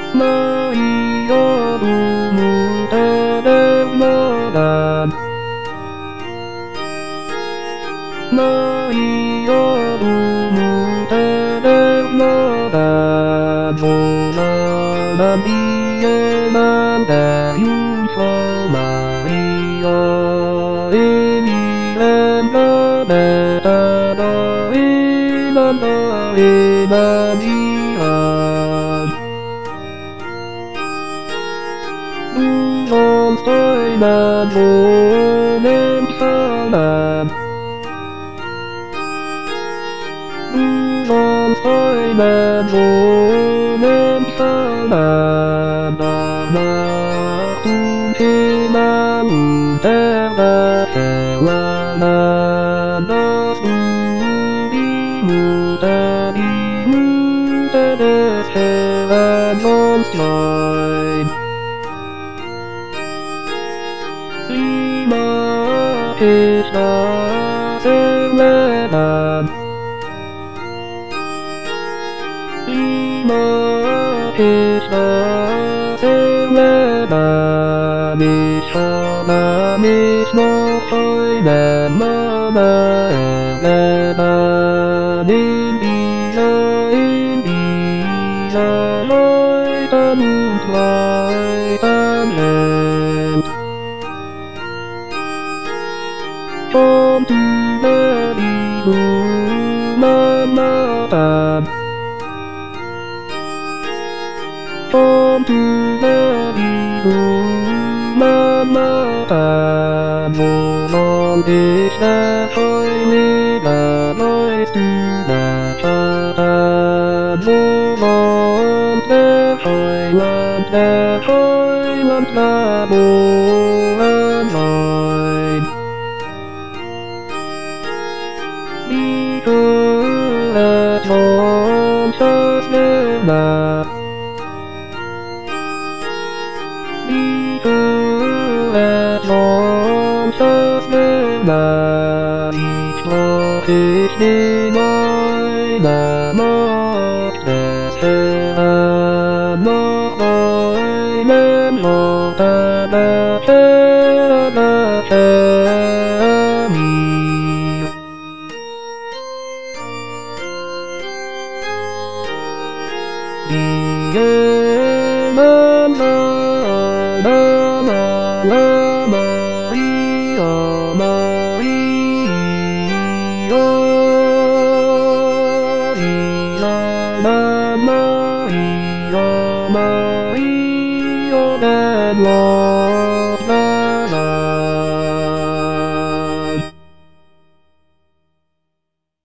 Maria muta del moda. Maria muta del moda. Giornata di manda Jungfrau Maria. In ihrem Beta da Inanda Imagina. Du sollst deinen Wohnen verlangen. Du sollst deinen Wohnen verlangen. Danach du jemand der verlangen, dass du die Mutter des Herrn sollst sein. Prima ist das Erlernen. Prima ist das Erlernen. Ich habe mich noch einen Mama erlernen. In dieser Leuten und Leuten Welt. Komm du mir die Mama. Komm du mir die Mama. Wo soll ich der Heilige läufst du der Vater? Wo soll der Heiland geboren sein? Die Höhe Gottes Lämmer. Die Höhe Gottes Lämmer. Ich brauch ich in meiner Macht des Herrn noch einen Ort der Herr mir. Maria,